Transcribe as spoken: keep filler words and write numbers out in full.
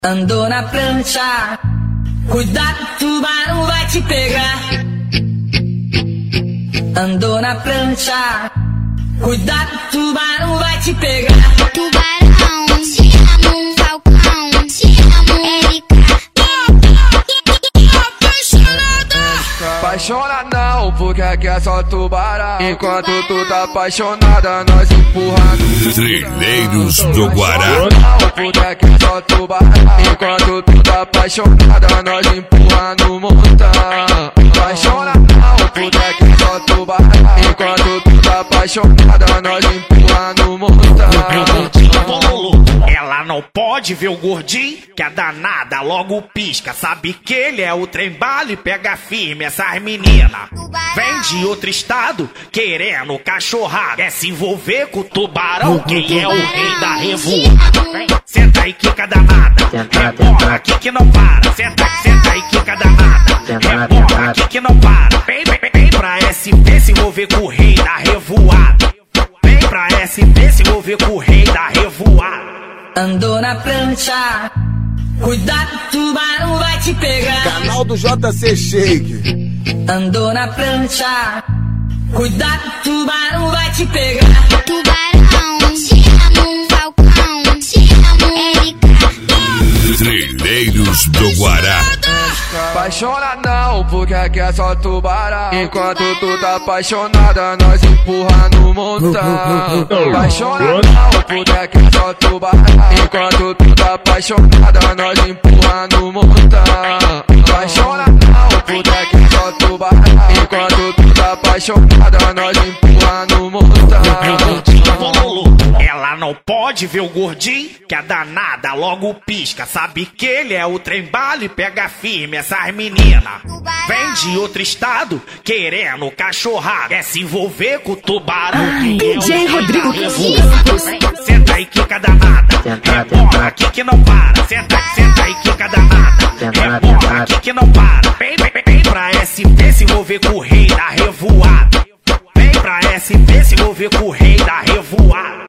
Andou na prancha, cuidado, tubarão vai te pegar. Andou na prancha, cuidado, tubarão vai te pegar. Tubarão, te amo, Falcão, te amo, Erika. Apaixona não, porque aqui é só tubarão. Enquanto tu tá apaixonada, nós empurra no Trilheiros do Guará. Não, porque aqui é só tubarão. Enquanto tu tá apaixonada, nós empurra no montão. Apaixona não, porque aqui é só tubarão. Enquanto tu tá apaixonada, nós empurra no montão. Ela não pode ver o gordinho, que a danada logo pisca. Sabe que ele é o trem-bala e pega firme essas meninas. Vem de outro estado, querendo cachorrada. Quer se envolver com o tubarão, quem é o rei da revoada. Senta aí, quica danada, rebola aqui que não para. Senta, senta aí, quica danada, rebola aqui que não para. Vem, vem, vem pra S P se envolver com o rei da revoada. Vem pra S P se envolver com o rei da revoada. Andou na prancha, cuidado, tubarão vai te pegar. Canal do J C Shake. Andou na prancha, cuidado, tubarão vai te pegar. Tubarão, te amo, Falcão, te amo, Erika. Trilheiros do Guará. Apaixona não, porque aqui é só tubarão. Enquanto tu tá apaixonada, nós empurra no montão. Apaixona não, porque aqui é só tubarão. Enquanto tu tá apaixonada, nós empurra no montão. Apaixona não, porque aqui é só tubarão. Enquanto tu tá apaixonada, nós empurra no montão. Ela não pode ver o gordinho, que a danada logo pisca. Sabe que ele é o trem-bala e pega firme essas meninas. Vem de outro estado, querendo cachorrada. Quer se envolver com o tubarão. D J Rodrigo Senta aí, quica danada, rebola aqui que não para. Senta, senta aí, quica danada, rebola aqui que não para. Vem, vem, vem pra S P se envolver com o rei da revoada. Vem pra S P se envolver com o rei da revoada.